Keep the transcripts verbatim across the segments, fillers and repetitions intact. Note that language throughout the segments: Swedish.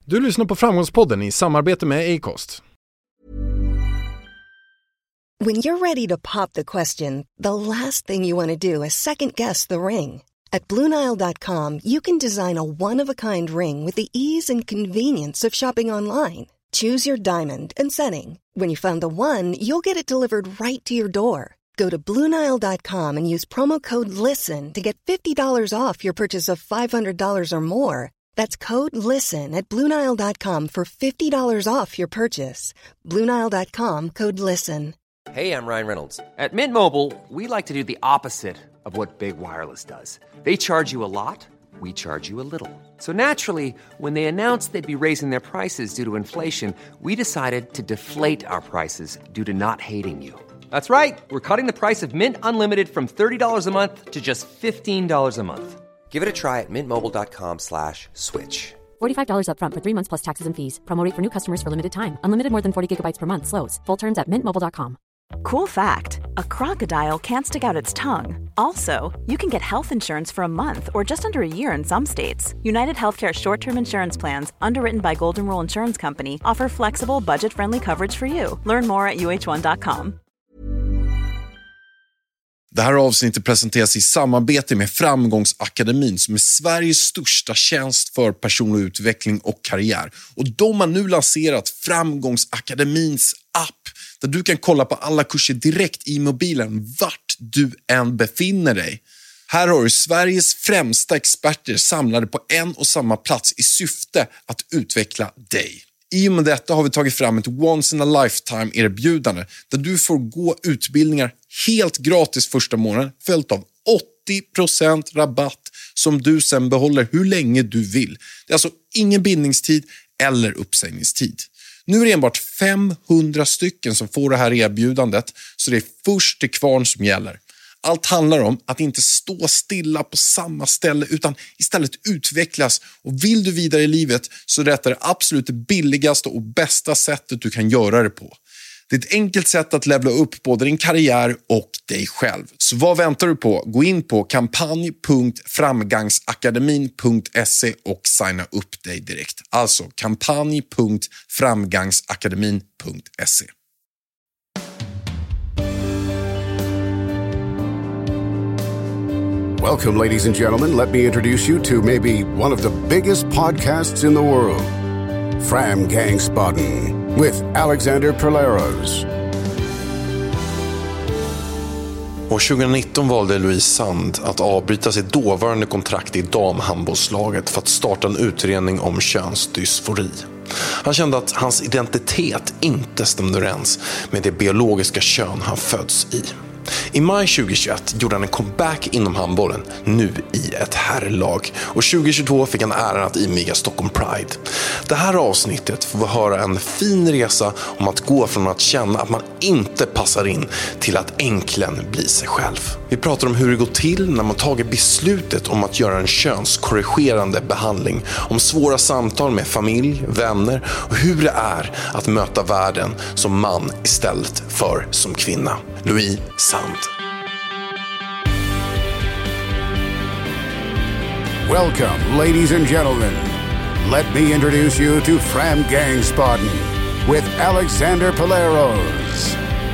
Du lyssnar på Framgångspodden i samarbete med Acast. When you're ready to pop the question, the last thing you want to do is second guess the ring. At Blue Nile dot com, you can design a one-of-a-kind ring with the ease and convenience of shopping online. Choose your diamond and setting. When you find the one, you'll get it delivered right to your door. Go to Blue Nile dot com and use promo code LISTEN to get fifty dollars off your purchase of five hundred dollars or more. That's code LISTEN at Blue Nile dot com for fifty dollars off your purchase. Blue Nile dot com, code LISTEN. Hey, I'm Ryan Reynolds. At Mint Mobile, we like to do the opposite of what Big Wireless does. They charge you a lot, we charge you a little. So naturally, when they announced they'd be raising their prices due to inflation, we decided to deflate our prices due to not hating you. That's right. We're cutting the price of Mint Unlimited from thirty dollars a month to just fifteen dollars a month. Give it a try at mintmobile.com slash switch. forty-five dollars up front for three months plus taxes and fees. Promo rate for new customers for limited time. Unlimited more than forty gigabytes per month. Slows full terms at mint mobile dot com. Cool fact, a crocodile can't stick out its tongue. Also, you can get health insurance for a month or just under a year in some states. United Healthcare short-term insurance plans, underwritten by Golden Rule Insurance Company, offer flexible, budget-friendly coverage for you. Learn more at u h one dot com. Det här avsnittet presenteras i samarbete med Framgångsakademin som är Sveriges största tjänst för personlig utveckling och karriär. Och de har nu lanserat Framgångsakademins app där du kan kolla på alla kurser direkt i mobilen vart du än befinner dig. Här har du Sveriges främsta experter samlade på en och samma plats i syfte att utveckla dig. I och med detta har vi tagit fram ett once in a lifetime erbjudande där du får gå utbildningar helt gratis första månaden följt av åttio procent rabatt som du sen behåller hur länge du vill. Det är alltså ingen bindningstid eller uppsägningstid. Nu är det enbart femhundra stycken som får det här erbjudandet, så det är först till kvarn som gäller. Allt handlar om att inte stå stilla på samma ställe utan istället utvecklas, och vill du vidare i livet så är detta det absolut billigaste och bästa sättet du kan göra det på. Det är ett enkelt sätt att levla upp både din karriär och dig själv. Så vad väntar du på? Gå in på kampanj punkt framgangsakademin punkt se och signa upp dig direkt. Alltså kampanj punkt framgangsakademin punkt se. Welcome, ladies and gentlemen. Let me introduce you to maybe one of the biggest podcasts in the world, Framgangspodden, with Alexander Perleros. År tjugonitton valde Louise Sand att avbryta sitt dåvarande kontrakt i damhandbollslaget för att starta en utredning om könsdysfori. Han kände att hans identitet inte stämde överens med det biologiska kön han föds i. I maj tjugohundratjugoett gjorde han en comeback inom handbollen, nu i ett herrlag. Och tjugohundratjugotvå fick han äran att inviga Stockholm Pride. Det här avsnittet får vi höra en fin resa om att gå från att känna att man inte passar in till att äntligen bli sig själv. Vi pratar om hur det går till när man tagit beslutet om att göra en könskorrigerande behandling. Om svåra samtal med familj, vänner och hur det är att möta världen som man istället för som kvinna. Louise Sand. Welcome, ladies and gentlemen. Let me introduce you to Framgangspodden with Alexander Perleros.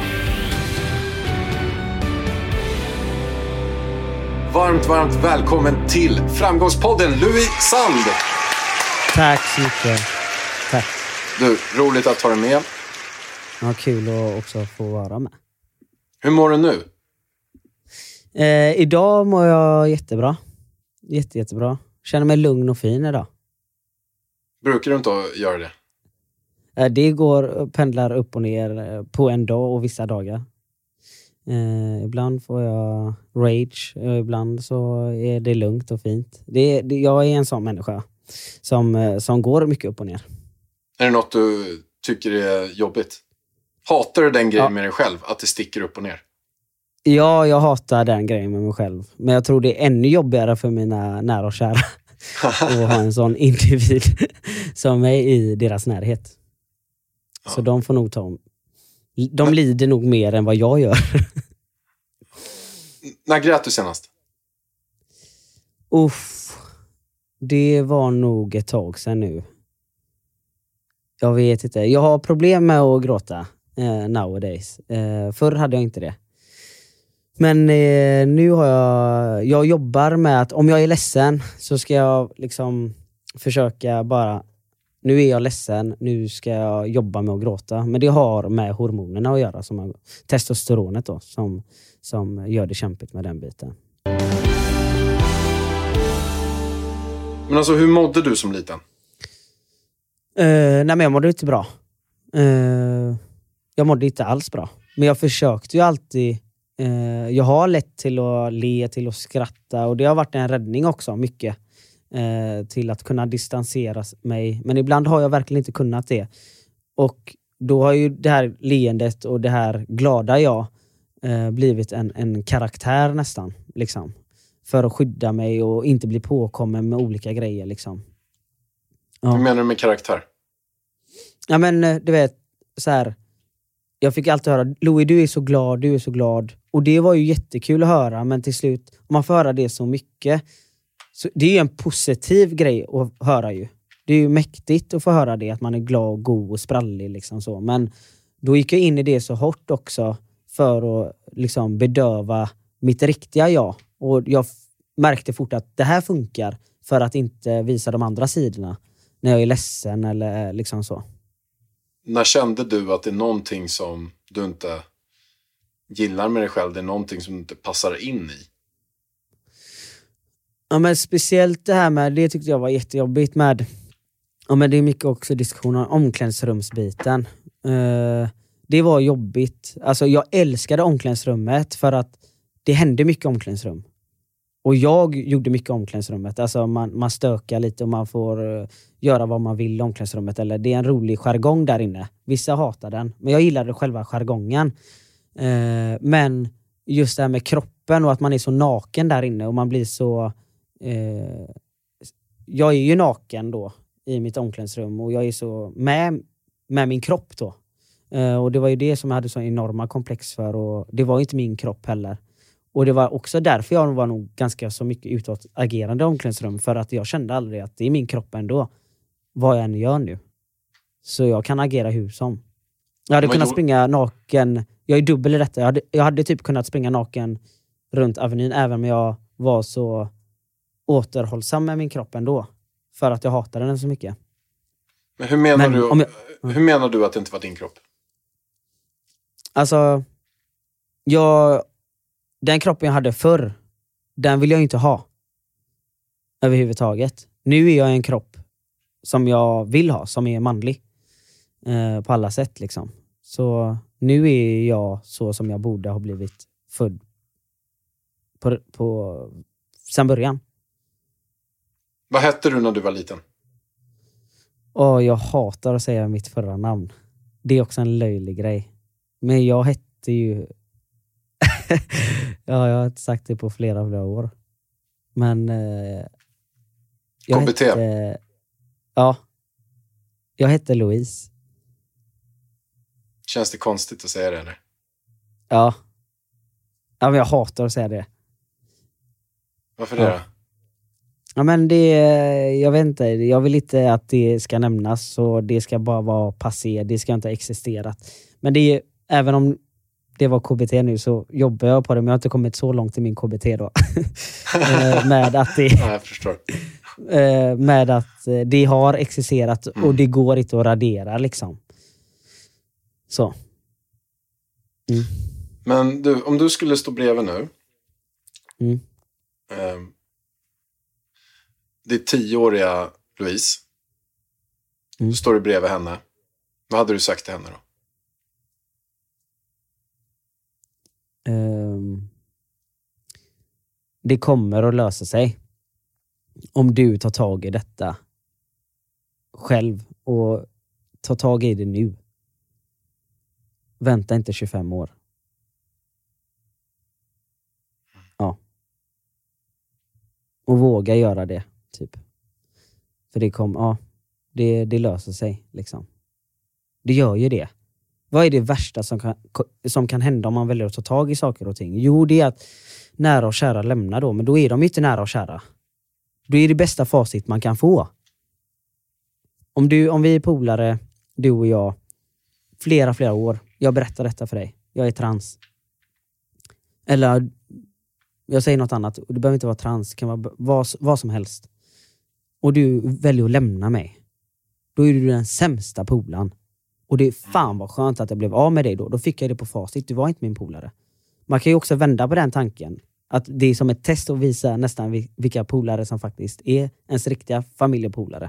Varmt, varmt välkommen till Framgångspodden, Louise Sand. Tack så mycket. Tack. Du, roligt att ha dig med. Ja, kul att också få vara med. Hur mår du nu? Eh, idag mår jag jättebra. Jätte, jättebra. Känner mig lugn och fin idag. Brukar du inte göra det? Eh, det går, pendlar upp och ner på en dag och vissa dagar. Eh, ibland får jag rage. Och ibland så är det lugnt och fint. Det, det, jag är en sån människa som, som går mycket upp och ner. Är det något du tycker är jobbigt? Hatar du den grejen ja. med dig själv? Att det sticker upp och ner? Ja, jag hatar den grejen med mig själv. Men jag tror det är ännu jobbigare för mina nära och kära att ha en sån individ som är i deras närhet. Ja. Så de får nog ta om. De Men... lider nog mer än vad jag gör. När grät du senast? Uff, det var nog ett tag sedan nu. Jag vet inte. Jag har problem med att gråta eh, nowadays. Eh, förr hade jag inte det. Men eh, nu har jag... Jag jobbar med att om jag är ledsen så ska jag liksom försöka bara... Nu är jag ledsen, nu ska jag jobba med att gråta. Men det har med hormonerna att göra. Som testosteronet då, som, som gör det kämpigt med den biten. Men alltså, hur mådde du som liten? Uh, nej men jag mådde inte bra. Uh, jag mådde inte alls bra. Men jag försökte ju alltid... Uh, jag har lätt till att le, till att skratta. Och det har varit en räddning också, mycket. Uh, till att kunna distansera mig. Men ibland har jag verkligen inte kunnat det. Och då har ju det här leendet och det här glada jag uh, blivit en, en karaktär nästan. Liksom. För att skydda mig och inte bli påkommen med olika grejer liksom. Ja. Vad menar du med karaktär? Ja men du vet, så här. Jag fick alltid höra, Louis du är så glad, du är så glad. Och det var ju jättekul att höra, men till slut, om man får höra det så mycket. Så det är ju en positiv grej att höra ju. Det är ju mäktigt att få höra det, att man är glad och god och sprallig liksom så. Men då gick jag in i det så hårt också för att liksom bedöva mitt riktiga jag. Och jag märkte fort att det här funkar för att inte visa de andra sidorna. När jag är ledsen eller liksom så. När kände du att det är någonting som du inte gillar med dig själv? Det är någonting som du inte passar in i? Ja men speciellt det här med, det tyckte jag var jättejobbigt med. Ja men det är mycket också diskussioner om omklädningsrumsbiten. Uh, det var jobbigt. Alltså jag älskade omklädningsrummet för att det hände mycket omklädningsrum. Och jag gjorde mycket omklädningsrummet. Alltså man, man stökar lite och man får uh, göra vad man vill i omklädningsrummet. Eller det är en rolig jargong där inne. Vissa hatar den. Men jag gillade själva jargongen. Uh, men just det här med kroppen och att man är så naken där inne. Och man blir så... Uh, jag är ju naken då i mitt omklädningsrum. Och jag är så med, med min kropp då. Uh, och det var ju det som jag hade så enorma komplex för. Och det var ju inte min kropp heller. Och det var också därför jag var nog ganska så mycket utåtagerande omklädningsrum. För att jag kände aldrig att det är min kropp ändå. Vad jag än gör nu. Så jag kan agera hur som. Jag hade Men kunnat då... springa naken. Jag är dubbel i detta. Jag hade, jag hade typ kunnat springa naken runt Avenyn. Även om jag var så återhållsam med min kropp ändå. För att jag hatade den så mycket. Men hur menar, Men, du, jag... hur menar du att det inte var din kropp? Alltså... Jag... Den kroppen jag hade förr, den vill jag inte ha. Överhuvudtaget. Nu är jag en kropp som jag vill ha, som är manlig. Eh, på alla sätt liksom. Så nu är jag så som jag borde ha blivit född. På, på, sen början. Vad hette du när du var liten? Åh, jag hatar att säga mitt förra namn. Det är också en löjlig grej. Men jag hette ju... ja, jag har inte sagt det på flera, flera år. Men eh, jag K B T? Hette, ja. Jag hette Louise. Känns det konstigt att säga det eller? Ja. Ja, men jag hatar att säga det. Varför det ja. då? Ja, men det, jag vet inte. Jag vill inte att det ska nämnas. Så det ska bara vara passé. Det ska inte ha existerat. Men det är, även om det var K B T nu så jobbar jag på det. Men jag har inte kommit så långt i min K B T då. med att det... Ja, jag förstår. med att det har existerat mm. och det går inte att radera liksom. Så. Mm. Men du, om du skulle stå bredvid nu. Mm. Eh, det är tioåriga Louise. Mm. Du står du bredvid henne. Vad hade du sagt till henne då? Um, det kommer att lösa sig. Om du tar tag i detta själv och tar tag i det nu. Vänta inte tjugofem år. Ja. Och våga göra det, typ. För det kommer, ja, det, det löser sig, liksom. Det gör ju det. Vad är det värsta som kan, som kan hända om man väljer att ta tag i saker och ting? Jo, det är att nära och kära lämnar då. Men då är de inte nära och kära. Då är det bästa facit man kan få. Om, du, om vi är polare du och jag, flera, flera år. Jag berättar detta för dig. Jag är trans. Eller, jag säger något annat. Det behöver inte vara trans. Det kan vara vad, vad som helst. Och du väljer att lämna mig. Då är du den sämsta polaren. Och det är fan vad skönt att jag blev av med dig då. Då fick jag det på facit. Du var inte min polare. Man kan ju också vända på den tanken. Att det är som ett test att visa nästan vilka polare som faktiskt är ens riktiga familjepolare.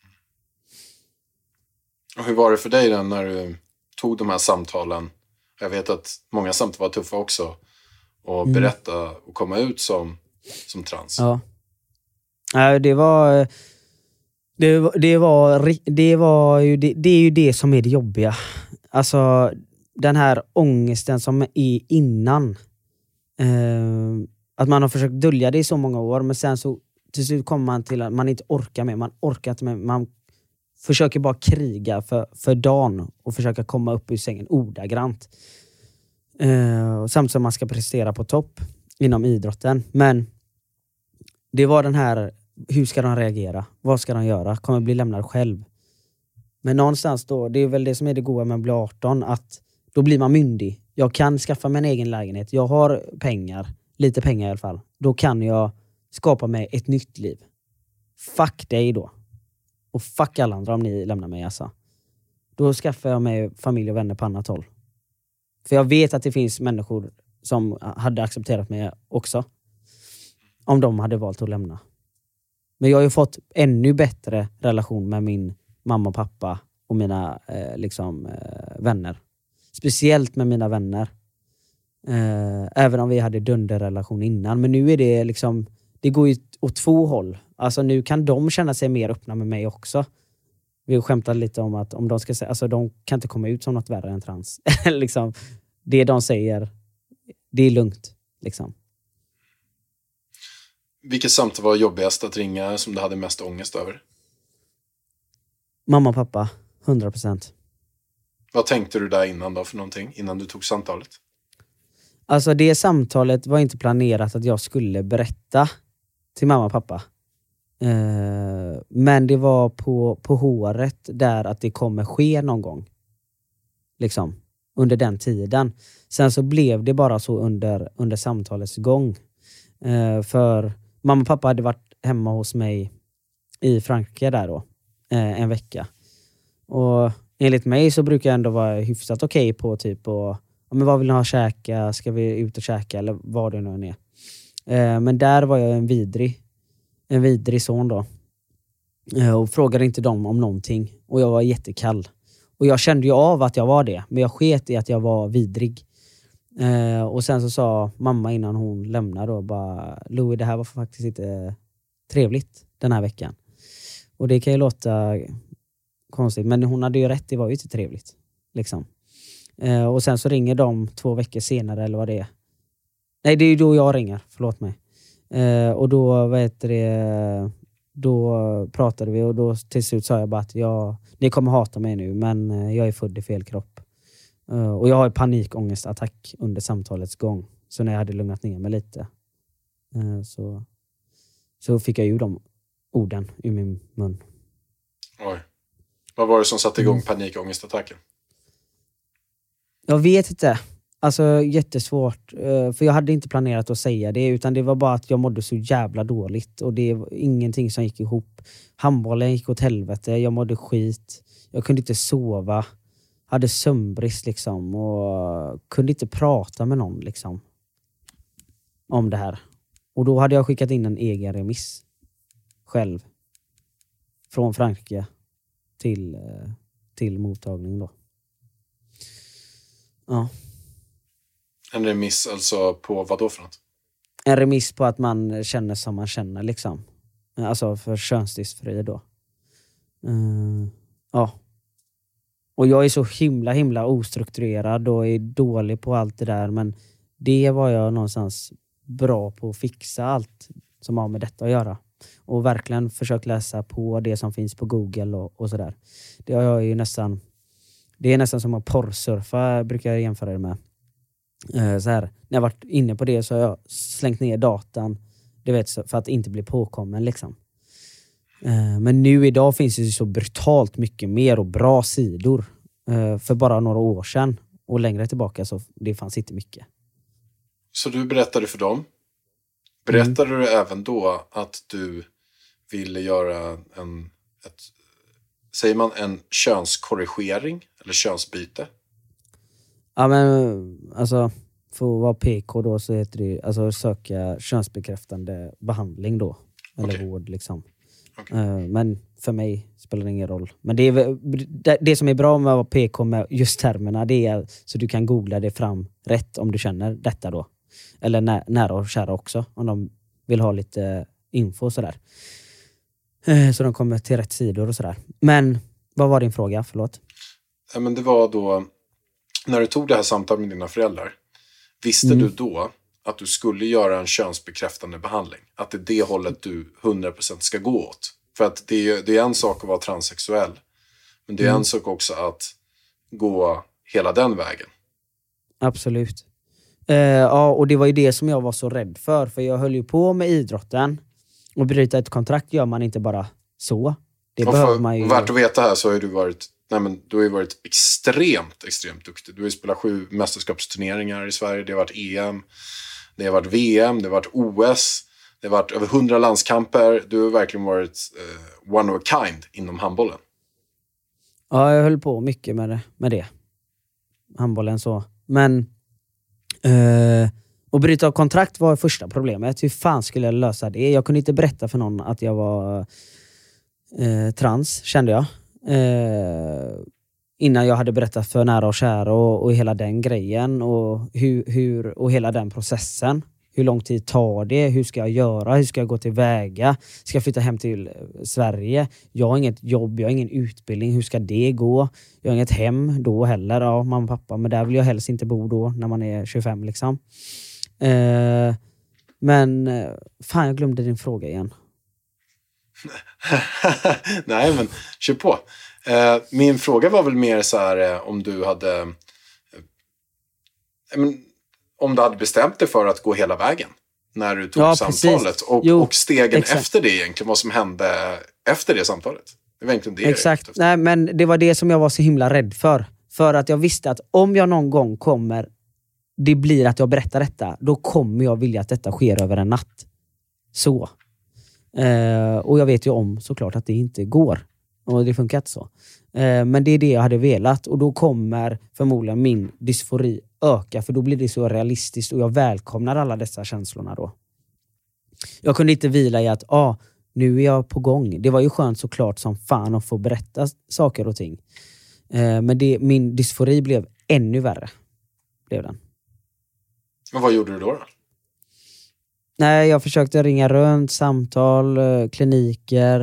Och hur var det för dig då när du tog de här samtalen? Jag vet att många samtal var tuffa också. Och Mm. berätta och komma ut som, som trans. Ja. Ja, det var... Det var, det var, det var ju, det, det är ju det som är det jobbiga. Alltså den här ångesten som är innan. Eh, att man har försökt dölja det i så många år, men sen så till slut kommer man till att man inte orkar med. Man orkar inte med. Man försöker bara kriga för, för dagen och försöka komma upp ur sängen ordagrant. Eh, samt som man ska prestera på topp inom idrotten. Men det var den här, hur ska de reagera? Vad ska de göra? Kommer bli lämnad själv? Men någonstans då, det är väl det som är det goda med att bli arton, att då blir man myndig. Jag kan skaffa mig en egen lägenhet. Jag har pengar, lite pengar i alla fall. Då kan jag skapa mig ett nytt liv. Fuck dig då. Och fuck alla andra om ni lämnar mig alltså. Då skaffar jag mig familj och vänner på annat håll. För jag vet att det finns människor som hade accepterat mig också. Om de hade valt att lämna. Men jag har ju fått ännu bättre relation med min mamma och pappa och mina eh, liksom, eh, vänner. Speciellt med mina vänner. Eh, även om vi hade dunderrelation innan. Men nu är det liksom, det går ju åt två håll. Alltså nu kan de känna sig mer öppna med mig också. Vi har skämtat lite om att om de ska säga, alltså de kan inte komma ut som något värre än trans. liksom, det de säger, det är lugnt. Liksom. Vilket samtal var jobbigast att ringa som du hade mest ångest över? Mamma och pappa, hundra procent. Vad tänkte du där innan då för någonting? Innan du tog samtalet? Alltså det samtalet var inte planerat att jag skulle berätta till mamma och pappa. Eh, men det var på, på håret där att det kommer ske någon gång. Liksom. Under den tiden. Sen så blev det bara så under, under samtalets gång. Eh, för mamma och pappa hade varit hemma hos mig i Frankrike där då. Eh, en vecka. Och enligt mig så brukar jag ändå vara hyfsat okej okay på typ och, ja, men vad vill ni ha käka? Ska vi ut och käka? Eller vad det nu än är. Eh, men där var jag en vidrig en vidrig son då. Eh, och frågade inte dem om någonting. Och jag var jättekall. Och jag kände ju av att jag var det. Men jag sket i att jag var vidrig. Eh, och sen så sa mamma innan hon lämnade då bara, Louis, det här var faktiskt inte trevligt den här veckan. Och det kan ju låta konstigt, men hon hade ju rätt, det var ju inte trevligt. Liksom. Eh, och sen så ringer de två veckor senare, eller vad det är. Nej, det är ju då jag ringer, förlåt mig. Eh, och då, vad heter det, då pratade vi och då till slut sa jag bara att jag, ni kommer hata mig nu, men jag är född i fel kropp. Uh, och jag har panikångestattack under samtalets gång. Så när jag hade lugnat ner mig lite uh, så, så fick jag ju de orden i min mun. Oj. Vad var det som satte igång panikångestattacken? Jag vet inte. Alltså jättesvårt. Uh, för jag hade inte planerat att säga det. Utan det var bara att jag mådde så jävla dåligt. Och det var ingenting som gick ihop. Handbollen gick åt helvete. Jag mådde skit. Jag kunde inte sova. Hade sömnbrist liksom och kunde inte prata med någon liksom om det här. Och då hade jag skickat in en egen remiss själv från Frankrike till, till mottagning då. Ja. En remiss alltså på vad då för något? En remiss på att man känner som man känner liksom. Alltså för könsdysfori då. Uh, ja. Och jag är så himla himla ostrukturerad och är dålig på allt det där. Men det var jag någonstans bra på att fixa allt som har med detta att göra. Och verkligen försökt läsa på det som finns på Google och, och sådär. Det har jag ju nästan... Det är nästan som att porrsurfa, brukar jag jämföra det med. Eh, så här, när jag varit inne på det så har jag slängt ner datan. Du vet, för att inte bli påkommen liksom. Eh, men nu idag finns det så brutalt mycket mer och bra sidor. Eh, för bara några år sedan och längre tillbaka så det fanns inte mycket. Så du berättade för dem. Berättade mm. du även då att du ville göra en, ett, säger man en könskorrigering eller könsbyte? Ja men alltså för att vara P K då så heter det alltså söka könsbekräftande behandling då. Eller okay. vård liksom. Okay. Uh, men för mig spelar det ingen roll. Men det, är, det, det som är bra med att vara P K med just termerna det är så du kan googla det fram rätt om du känner detta då. Eller nä, nära och kära också om de vill ha lite info och sådär. Uh, så de kommer till rätt sidor och sådär. Men vad var din fråga? Förlåt. Ja, men det var då när du tog det här samtalet med dina föräldrar. Visste mm. du då att du skulle göra en könsbekräftande behandling? Att det är det hållet du hundra procent ska gå åt? För att det är, det är en sak att vara transsexuell. Men det är mm. en sak också att gå hela den vägen. Absolut. Uh, ja, och det var ju det som jag var så rädd för. För jag höll ju på med idrotten. Och bryta ett kontrakt gör man inte bara så. Det och behöver för, man ju... Värt att veta här så har du varit... Nej, men du har ju varit extremt, extremt duktig. Du har ju spelat sju mästerskapsturneringar i Sverige. Det har varit E M, det har varit V M, det har varit O S. Det har varit över hundra landskamper. Du har verkligen varit uh, one of a kind inom handbollen. Ja, jag höll på mycket med det. Med det. Handbollen så. Men... Uh, att bryta av kontrakt var första problemet. Hur fan skulle jag lösa det? Jag kunde inte berätta för någon att jag var uh, trans, kände jag. Eh, innan jag hade berättat för nära och kära och, och hela den grejen och, hur, hur, och hela den processen. Hur lång tid tar det? Hur ska jag göra? Hur ska jag gå tillväga? Ska jag flytta hem till Sverige? Jag har inget jobb, jag har ingen utbildning. Hur ska det gå? Jag har inget hem då heller. Ja, mamma och pappa, men där vill jag helst inte bo då när man är tjugofem liksom. Eh, men fan, jag glömde din fråga igen. Nej, men kör på. Eh, min fråga var väl mer så här eh, om du hade eh, men, om du hade bestämt dig för att gå hela vägen när du tog ja, samtalet och, och stegen exakt. Efter det egentligen, vad som hände efter det samtalet. Det var egentligen det. Exakt. Nej, men det var det som jag var så himla rädd för. För att jag visste att om jag någon gång kommer det blir att jag berättar detta, då kommer jag vilja att detta sker över en natt. Så. Uh, och jag vet ju om såklart att det inte går och det funkar inte så uh, men det är det jag hade velat och då kommer förmodligen min dysfori öka för då blir det så realistiskt och jag välkomnar alla dessa känslorna då. Jag kunde inte vila i att ah, nu är jag på gång. Det var ju skönt såklart som fan att få berätta saker och ting uh, men det, min dysfori blev ännu värre blev den. Men vad gjorde du då då? Nej, jag försökte ringa runt, samtal, kliniker,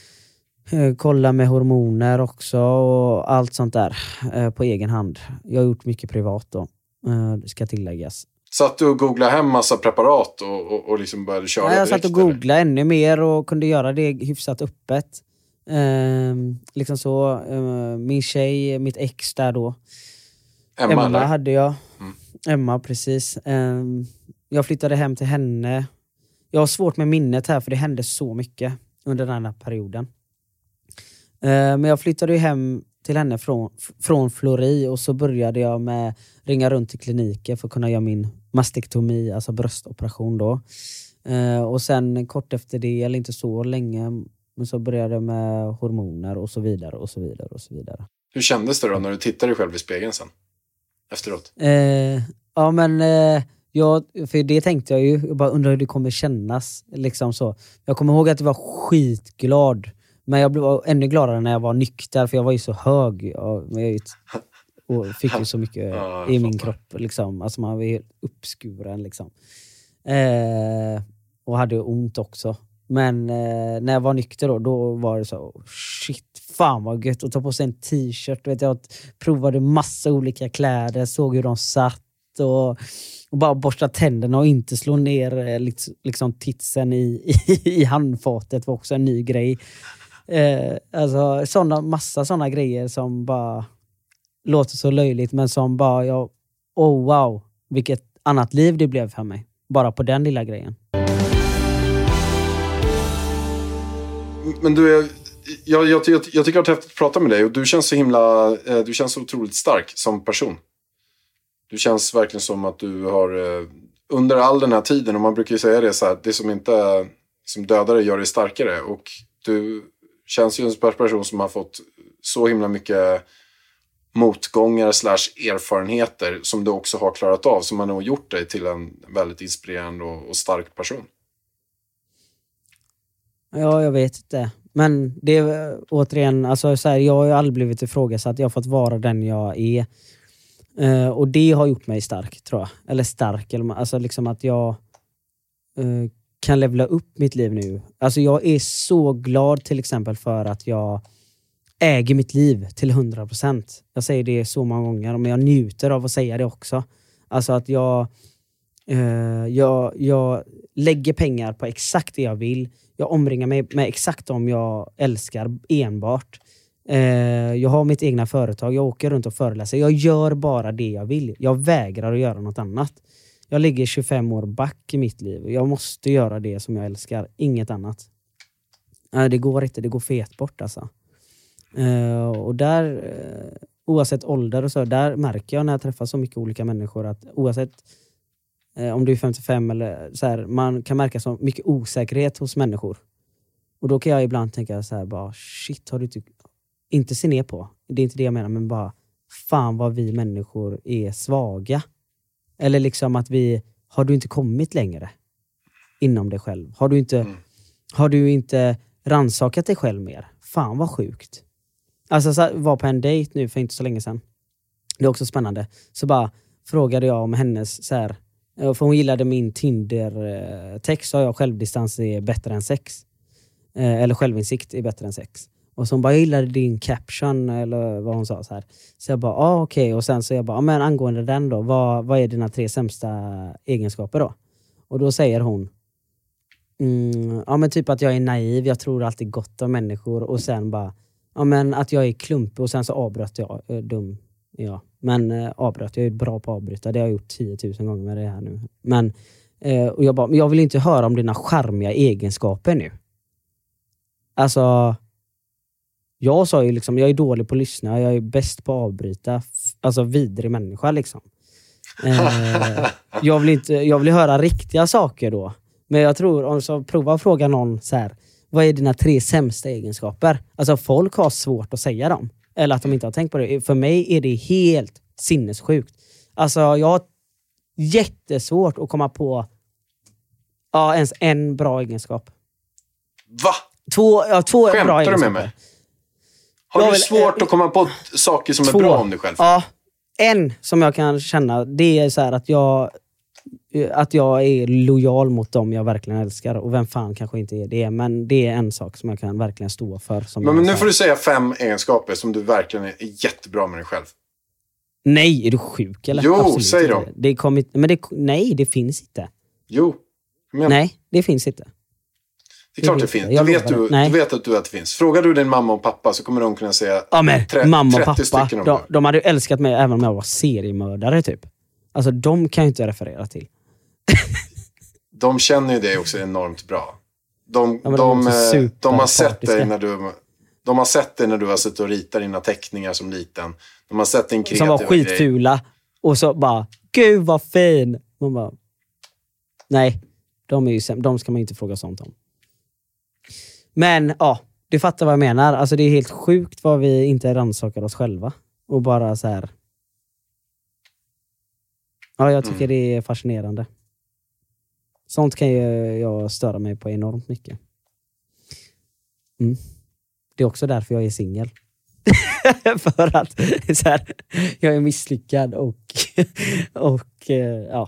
kolla med hormoner också och allt sånt där på egen hand. Jag har gjort mycket privat då, det ska tilläggas. Så att du googlade hem massa preparat och, och, och liksom började köra Nej, jag direkt? Jag satt och googlade ännu mer och kunde göra det hyfsat öppet. Ehm, liksom så, ehm, min tjej, mitt ex där då. Emma, Emma eller? hade jag. Mm. Emma, precis. Ehm, Jag flyttade hem till henne. Jag har svårt med minnet här för det hände så mycket under den här perioden. Uh, men jag flyttade ju hem till henne från, från Flori och så började jag med ringa runt till kliniker för att kunna göra min mastektomi, alltså bröstoperation då. Uh, och sen kort efter det, eller inte så länge, men så började jag med hormoner och så vidare och så vidare och så vidare. Hur kändes det då när du tittade dig själv i spegeln sen? Efteråt? Uh, ja men... Uh, Ja, för det tänkte jag ju. Jag bara undrar hur det kommer kännas. Liksom så. Jag kommer ihåg att jag var skitglad. Men jag blev ännu gladare när jag var nykter. För jag var ju så hög. Och, och fick ju så mycket ja, i min kropp. Liksom. Alltså man var helt uppskuren. Liksom. Eh, och hade ont också. Men eh, när jag var nykter då, då var det så, shit, fan vad gött. Att ta på sig en t-shirt. Vet jag provade massa olika kläder. Såg hur de satt. Och, och bara borsta tänderna och inte slå ner liksom titsen i, i, i handfatet var också en ny grej. Eh, alltså såna, massa sådana grejer som bara låter så löjligt men som bara, jag, oh wow, vilket annat liv det blev för mig. Bara på den lilla grejen. men du är... Jag, jag, jag, jag tycker att det är häftigt att prata med dig. Och du känns så himla... Eh, du känns så otroligt stark som person. Du känns verkligen som att du har... Eh, under all den här tiden, och man brukar ju säga det så här, det som inte som dödar dig gör dig starkare. Och du känns ju som en person som har fått så himla mycket motgångar slash erfarenheter som du också har klarat av, som har nog gjort dig till en väldigt inspirerande och, och stark person. Ja, jag vet inte. Men det är återigen, alltså så här, jag har ju aldrig blivit ifrågasatt. Jag har fått vara den jag är. Uh, och det har gjort mig stark, tror jag. Eller stark. Eller, alltså liksom att jag uh, kan levla upp mitt liv nu. Alltså jag är så glad till exempel för att jag äger mitt liv till hundra procent. Jag säger det så många gånger, men jag njuter av att säga det också. Alltså att jag, uh, jag, jag lägger pengar på exakt det jag vill. Jag omringar mig med exakt om jag älskar enbart. Eh, jag har mitt egna företag. Jag åker runt och föreläser. Jag gör bara det jag vill. Jag vägrar att göra något annat. Jag ligger tjugofem år back i mitt liv. Jag måste göra det som jag älskar. Inget annat. Eh, det går inte. Det går fet bort alltså. Eh, och där, eh, oavsett ålder och så, där märker jag när jag träffar så mycket olika människor att oavsett eh, om du är femtiofem eller så här, man kan märka så mycket osäkerhet hos människor. Och då kan jag ibland tänka så här, bara shit, har du inte inte se ner på. Det är inte det jag menar, men bara fan vad vi människor är svaga. Eller liksom att vi, har du inte kommit längre inom dig själv? Har du inte mm. har du inte rannsakat dig själv mer? Fan vad sjukt. Alltså så var på en dejt nu för inte så länge sedan. Det är också spännande. Så bara frågade jag om hennes så här, för hon gillade min Tinder-text, så jag självdistans är bättre än sex. Eller självinsikt är bättre än sex. Och så hon bara, jag gillade din caption, eller vad hon sa så här. Så jag bara, ja ah, okej. Okay. Och sen så jag bara, ah, men angående den då, vad, vad är dina tre sämsta egenskaper då? Och då säger hon, mm, ja men typ att jag är naiv, jag tror alltid gott om människor. Och sen bara, ja men att jag är klumpig. Och sen så avbröt jag, äh, dum, ja. Men äh, avbröt, jag är bra på att avbryta. Det har jag gjort tiotusen gånger med det här nu. Men, äh, och jag bara, men jag vill inte höra om dina charmiga egenskaper nu. Alltså... Jag sa ju liksom, jag är dålig på att lyssna, jag är bäst på att avbryta, alltså vidrig människa liksom. Eh, jag vill inte, jag vill höra riktiga saker då. Men jag tror, om så prova att fråga någon så här, vad är dina tre sämsta egenskaper? Alltså folk har svårt att säga dem. Eller att de inte har tänkt på det. För mig är det helt sinnessjukt. Alltså jag har jättesvårt att komma på ja, ens en bra egenskap. Va? Två, ja, två Skämtar bra egenskaper. Du med mig? Har jag du vill, svårt äh, att komma på saker som två, är bra om dig själv? Ja, en som jag kan känna, det är så här att jag att jag är lojal mot dem jag verkligen älskar. Och vem fan kanske inte är det. Men det är en sak som jag kan verkligen stå för. Som men, men nu får du säga fem egenskaper som du verkligen är jättebra med dig själv. Nej, är du sjuk eller? Jo, absolut säg dem. Det kommit, men det, nej, det finns inte. Jo. Men... Nej, det finns inte. Det är klart det finns. Du vet, du, du vet att du att det finns. Frågar du din mamma och pappa så kommer de kunna säga ja, men, tre, mamma och pappa, de, de, de hade älskat mig även om jag var seriemördare typ. Alltså de kan ju inte referera till. De känner ju det också enormt bra. De, ja, de, de, de har sett dig när du de har sett dig när du har suttit och ritat dina teckningar som liten. De har sett din kreativa som var skitfula grej. Och så bara, gud vad fin. Man bara, nej, de, är ju, de ska man inte fråga sånt om. Men ja, du fattar vad jag menar. Alltså det är helt sjukt vad vi inte rannsakar oss själva. Och bara så här. Ja, jag tycker mm. det är fascinerande. Sånt kan ju jag störa mig på enormt mycket. Mm. Det är också därför jag är singel. För att så här, jag är misslyckad och, och ja.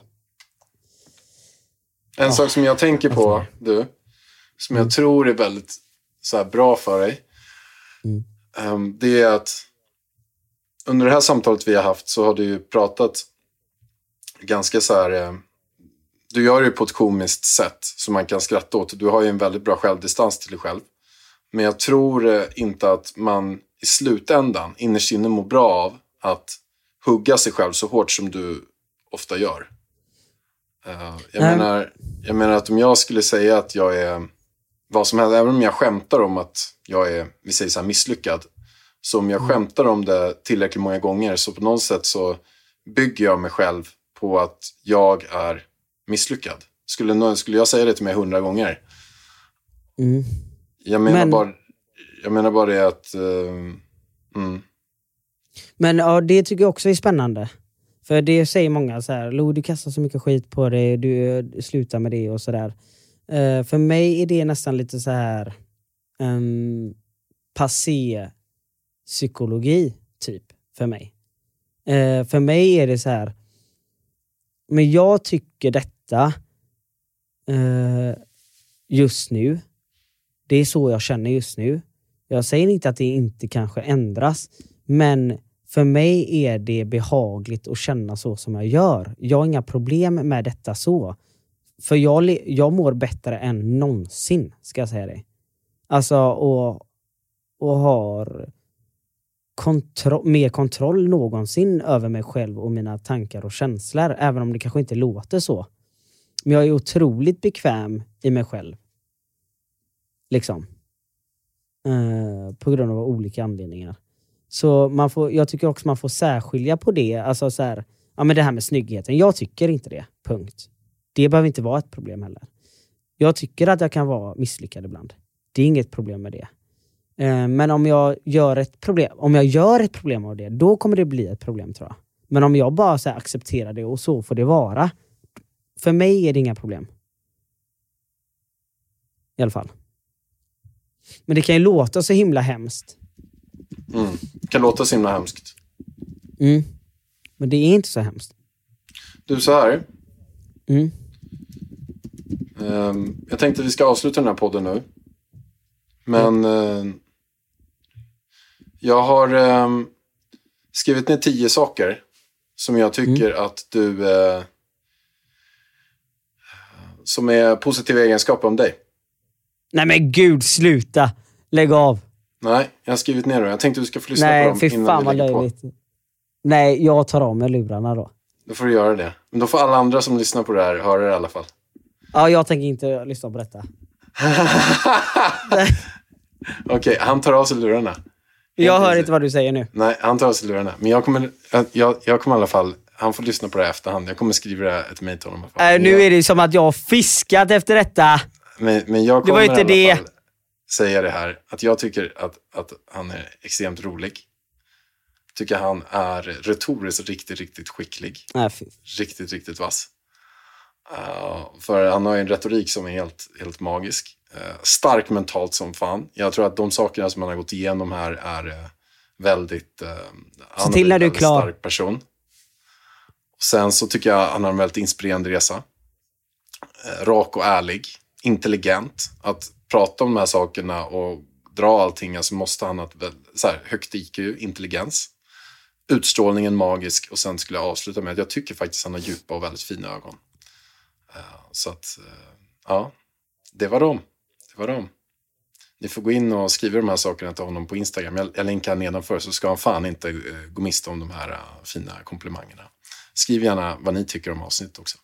En ja. sak som jag tänker på, du, som jag mm. tror är väldigt så här, bra för dig. Mm. Um, det är att under det här samtalet vi har haft så har du ju pratat ganska så här... Eh, du gör det på ett komiskt sätt som man kan skratta åt. Du har ju en väldigt bra självdistans till dig själv. Men jag tror eh, inte att man i slutändan innerst inne mår bra av att hugga sig själv så hårt som du ofta gör. Uh, jag, menar, jag menar att om jag skulle säga att jag är vad som helst, även om jag skämtar om att jag är, vi säger så här, misslyckad. Så om jag mm. skämtar om det tillräckligt många gånger, så på något sätt så bygger jag mig själv på att jag är misslyckad. Skulle, skulle jag säga det till mig hundra gånger? Mm. Jag menar Men... bara jag menar bara det att uh, mm. Men ja, det tycker jag också är spännande. För det säger många så här: Lo, du kastar så mycket skit på dig, du, du slutar med det och sådär. Uh, för mig är det nästan lite så här um, passé psykologi typ för mig. Uh, för mig är det så här, men jag tycker detta uh, just nu, det är så jag känner just nu. Jag säger inte att det inte kanske ändras, men för mig är det behagligt att känna så som jag gör. Jag har inga problem med detta så. För jag, jag mår bättre än någonsin, ska jag säga det. Alltså, och, och har kontro- mer kontroll någonsin över mig själv och mina tankar och känslor. Även om det kanske inte låter så. Men jag är otroligt bekväm i mig själv. Liksom. Uh, på grund av olika anledningar. Så man får, jag tycker också man får särskilja på det. Alltså så här, ja men det här med snyggheten. Jag tycker inte det. Punkt. Det behöver inte vara ett problem heller. Jag tycker att jag kan vara misslyckad ibland. Det är inget problem med det. Uh, men om jag gör ett problem, om jag gör ett problem av det, då kommer det bli ett problem, tror jag. Men om jag bara så här accepterar det och så får det vara. För mig är det inga problem. I alla fall. Men det kan ju låta så himla hemskt. Mm. Det kan låta så himla hemskt. Mm. Men det är inte så hemskt. Du, så här. Mm. Um, jag tänkte att vi ska avsluta den här podden nu. Men mm. uh, jag har um, skrivit ner tio saker som jag tycker mm. att du uh, som är positiva egenskaper om dig. Nej men gud, sluta. Lägg av. Nej, jag har skrivit ner det. Jag tänkte att du ska få lyssna Nej, på dem innan fan vi vad lägger löjligt. på. Nej, jag tar av mig lurarna då. Då får du göra det. Men då får alla andra som lyssnar på det här höra det i alla fall. Ja, jag tänker inte lyssna på detta. Okej, okay, han tar av sig lurarna. Jag hör inte vad du säger nu. Nej, han tar av sig lurarna. Men jag kommer, jag, jag kommer i alla fall... Han får lyssna på det efterhand. Jag kommer skriva ett mejl till honom. Äh, nu jag, är det som att jag har fiskat efter detta. Men, men jag kommer det var inte i alla det. fall säga det här. Att jag tycker att, att han är extremt rolig. Tycker han är retoriskt riktigt, riktigt skicklig. Äh, riktigt, riktigt vass. Uh, för han har ju en retorik som är helt, helt magisk. Uh, stark mentalt som fan. Jag tror att de sakerna som han har gått igenom här är uh, väldigt... Uh, så till när du är klar. Stark person. Och sen så tycker jag han har en väldigt inspirerande resa. Uh, rak och ärlig. Intelligent. Att prata om de här sakerna och dra allting, alltså måste han ha så här, högt I Q, intelligens. Utstrålningen magisk. Och sen skulle jag avsluta med att jag tycker faktiskt han har djupa och väldigt fina ögon. Uh, så att, uh, ja, det var dem. Det var dem. Ni får gå in och skriva de här sakerna till honom på Instagram. Jag, jag länkar nedanför, så ska han fan inte uh, gå miste om de här uh, fina komplimangerna. Skriv gärna vad ni tycker om avsnitt också.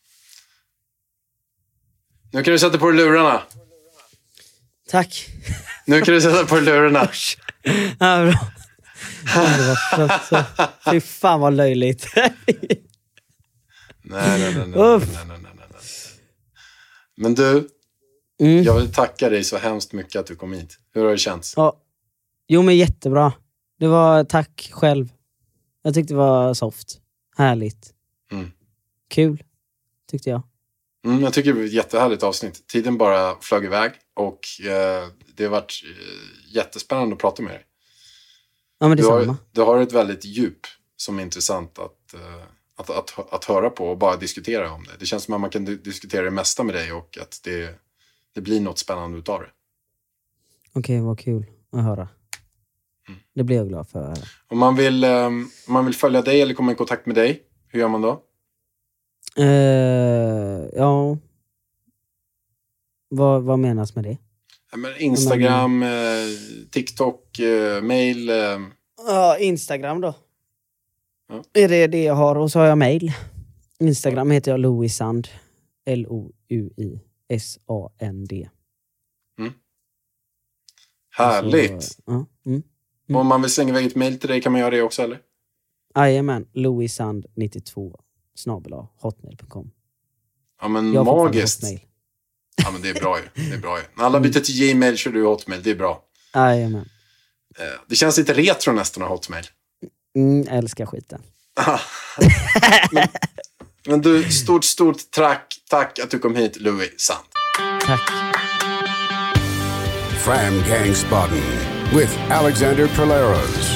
Nu kan du sätta på dig lurarna. Tack. Nu kan du sätta på dig lurarna. Ja, bra. Det var så. Fy fan vad löjligt. nej, nej, nej, nej, nej, nej, nej, nej. Men du, mm. jag vill tacka dig så hemskt mycket att du kom hit. Hur har det känts? Ja. Jo, men jättebra. Det var tack själv. Jag tyckte det var soft. Härligt. Mm. Kul, tyckte jag. Mm, jag tycker det var ett jättehärligt avsnitt. Tiden bara flög iväg och eh, det har varit eh, jättespännande att prata med dig. Ja, men det du, samma. har, du har ett väldigt djup som är intressant att, eh, att, att, att, att höra på och bara diskutera om det. Det känns som att man kan d- diskutera det mesta med dig och att det, det blir något spännande utav det. Okej, vad kul att höra. Mm. Det blir jag glad för att höra. Om man vill, eh, om man vill följa dig eller komma i kontakt med dig, hur gör man då? Uh, ja. Vad, vad menas med det? Ja, men Instagram, men, eh, TikTok, eh, mail. Eh. Ja, Instagram då. Ja. Är det det jag har? Och så har jag mail. Instagram heter jag Louis Sand. L O U I S A N D. Mm. Härligt. Så, ja, mm, mm. Om man vill slänga iväg ett mejl till dig kan man göra det också, eller? Jajamän, louisand nittiotvå snabel-a hotmail punkt com. Ja, men magiskt. Ja, men det är bra ju. Det är bra ju. När alla byter till Gmail kör du Hotmail. Det är bra. Jajamän. Det känns lite retro nästan av Hotmail. Mm, älskar skiten. men, men du, stort, stort tack, tack att du kom hit, Louis Sand. Tack. Framgangsbotten with Alexander Perleros.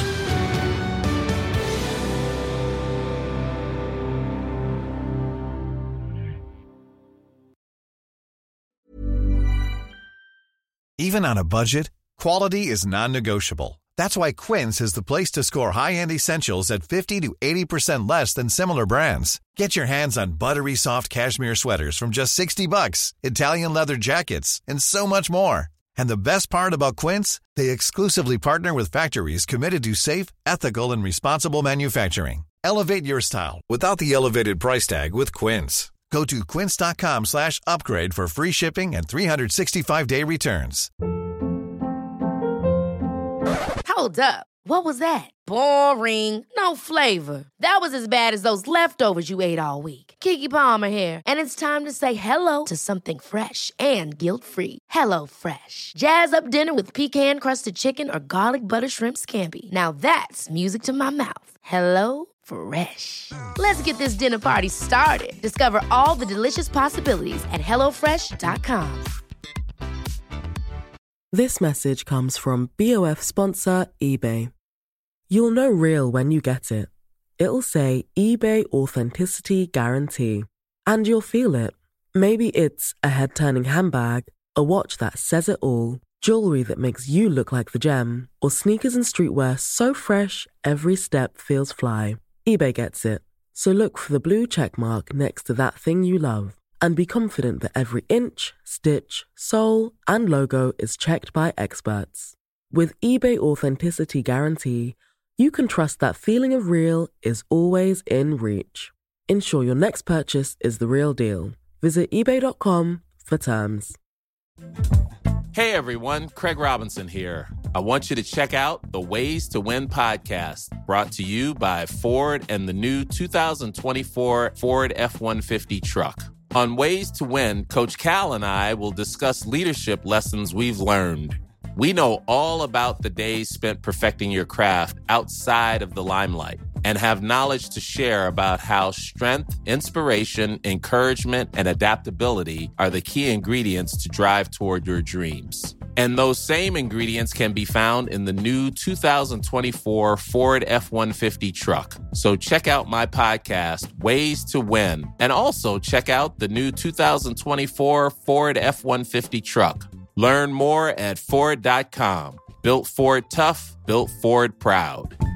Even on a budget, quality is non-negotiable. That's why Quince is the place to score high-end essentials at fifty to eighty percent less than similar brands. Get your hands on buttery soft cashmere sweaters from just sixty bucks, Italian leather jackets, and so much more. And the best part about Quince, they exclusively partner with factories committed to safe, ethical, and responsible manufacturing. Elevate your style without the elevated price tag with Quince. Go to quince.com slash upgrade for free shipping and three sixty-five day returns. Hold up. What was that? Boring. No flavor. That was as bad as those leftovers you ate all week. Keke Palmer here, and it's time to say hello to something fresh and guilt-free. Hello Fresh. Jazz up dinner with pecan-crusted chicken or garlic butter shrimp scampi. Now that's music to my mouth. Hello Fresh. Let's get this dinner party started. Discover all the delicious possibilities at hello fresh dot com. This message comes from B O F sponsor eBay. You'll know real when you get it. It'll say eBay Authenticity Guarantee. And you'll feel it. Maybe it's a head-turning handbag, a watch that says it all, jewelry that makes you look like the gem, or sneakers and streetwear so fresh every step feels fly. eBay gets it. So look for the blue check mark next to that thing you love. And be confident that every inch, stitch, sole, and logo is checked by experts. With eBay Authenticity Guarantee, you can trust that feeling of real is always in reach. Ensure your next purchase is the real deal. Visit ebay dot com for terms. Hey everyone, Craig Robinson here. I want you to check out the Ways to Win podcast, brought to you by Ford and the new two thousand twenty-four Ford F one fifty truck. On Ways to Win, Coach Cal and I will discuss leadership lessons we've learned. We know all about the days spent perfecting your craft outside of the limelight and have knowledge to share about how strength, inspiration, encouragement, and adaptability are the key ingredients to drive toward your dreams. And those same ingredients can be found in the new two thousand twenty-four Ford F one fifty truck. So check out my podcast, Ways to Win, and also check out the new two thousand twenty-four Ford F one fifty truck. Learn more at Ford dot com. Built Ford tough, built Ford proud.